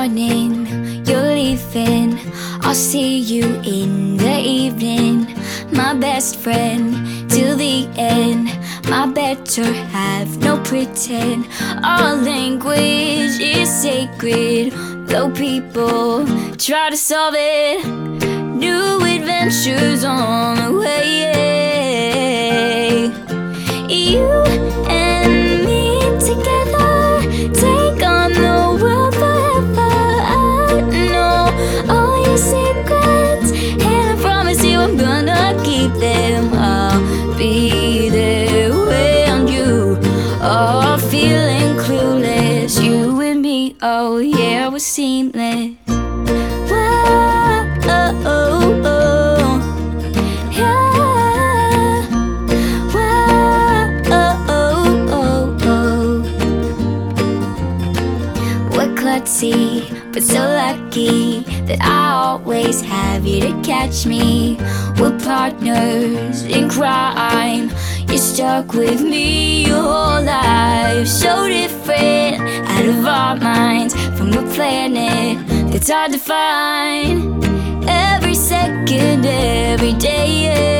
morning, you're leaving. I'll see you in the evening, my best friend till the end. My better half, no pretend. Our language is sacred, though people try to solve it. New adventures on the way. You and me together, take on the world forever. I know all your secrets, and I promise you I'm gonna keep them. I'll be there when you are feeling clueless. You and me, oh yeah, we're seamless. Klutzy, but so lucky that I always have you to catch me. We're partners in crime. You're stuck with me your whole life. So different, out of our minds, from a planet that's hard to find. Every second, every day.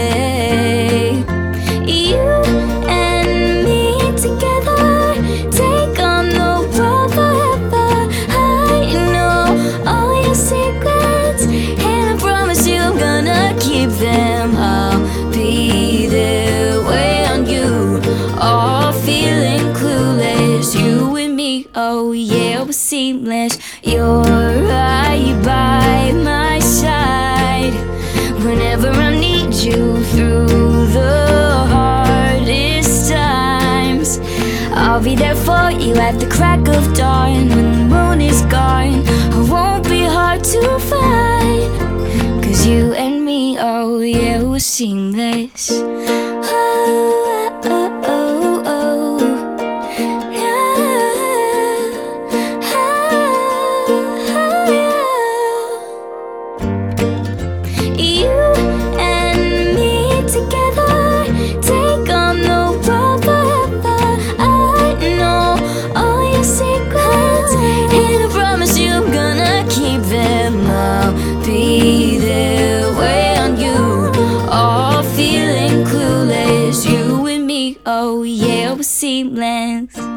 You and me together, take on the world forever. I know all your secrets, and I promise you I'm gonna keep them. I'll be there when you are feeling clueless. You and me, oh yeah, we're seamless. You're right by my side whenever I need you through the hardest times. I'll be there for you at the crack of dawn. When the moon is gone, I won't be hard to find. 'Cause you and me, oh yeah, we're seamless. Be there when you are feeling clueless. You and me, oh yeah, we're seamless.